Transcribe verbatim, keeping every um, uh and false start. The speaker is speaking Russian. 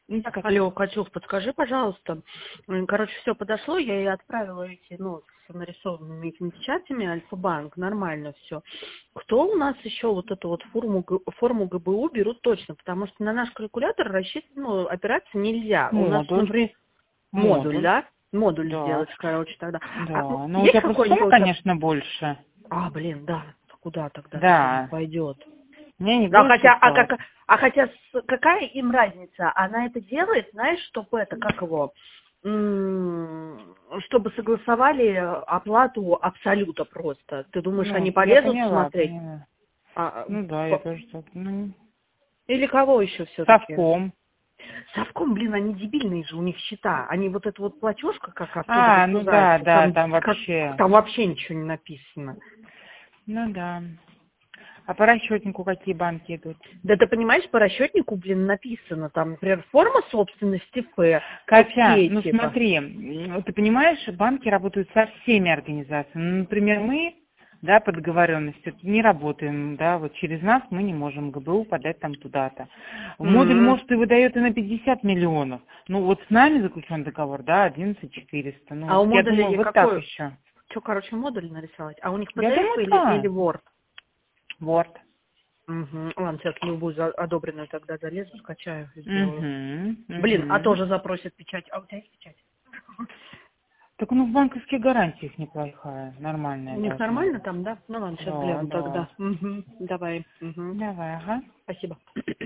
Ну, так, Алло, Катюх, подскажи, пожалуйста. М, Короче, все подошло, я ей отправила эти, ну, с нарисованными этими печатями, Альфа-банк, нормально все. Кто у нас еще вот эту вот форму, Г- форму ГБУ берут точно? Потому что на наш калькулятор рассчитать, ну, операции нельзя. У нас, модуль, например, модуль, модуль, да? Модуль да, сделать, короче, тогда. А, ну, да. Но у есть тебя просто сумма, какой-нибудь... об- конечно, больше. А, блин, да, куда тогда сумма Да. пойдет? Не, не А больше хотя, а ста. как, а хотя с- какая им разница? Она это делает, знаешь, чтобы это, как его, м, чтобы согласовали оплату абсолюта просто. Ты думаешь, они Ну, я полезут поняла, смотреть? поняла. А, Ну да, я по- тоже так. Ну, или кого еще все-таки? совком. Совком, блин, они дебильные же, у них счета. Они вот эта вот платежка, как оттуда А, ну да, выгружается, да, там, там как, вообще. там вообще ничего не написано. Ну да. А по расчетнику какие банки идут? Да ты понимаешь, по расчетнику, блин, написано там, например, форма собственности Ф, Катя, окей, ну типа. смотри, м, ты понимаешь, банки работают со всеми организациями. Ну, например, мы, да, по договоренности не работаем, да, вот через нас мы не можем ГБУ подать там туда-то. Модуль, М. может, и выдает и на пятьдесят миллионов. Ну, вот с нами заключен договор, да, одиннадцать четыреста. Ну, А вот у я думаю, модулей вот так какой? еще. Что, короче, модуль нарисовать? А у них Я P D F думаю, или, или да. Word? Вот. Угу. Ладно, сейчас любую за- одобренную тогда залезу, скачаю, сделаю. Угу, Блин, а угу. тоже запросят печать. А у тебя есть печать? Так, ну, в банковских гарантиях неплохая, У нормальная них должна нормально быть. там, да? Ну ладно, сейчас Да, гляну да. тогда. Угу. Давай. Угу. Давай, ага. Спасибо.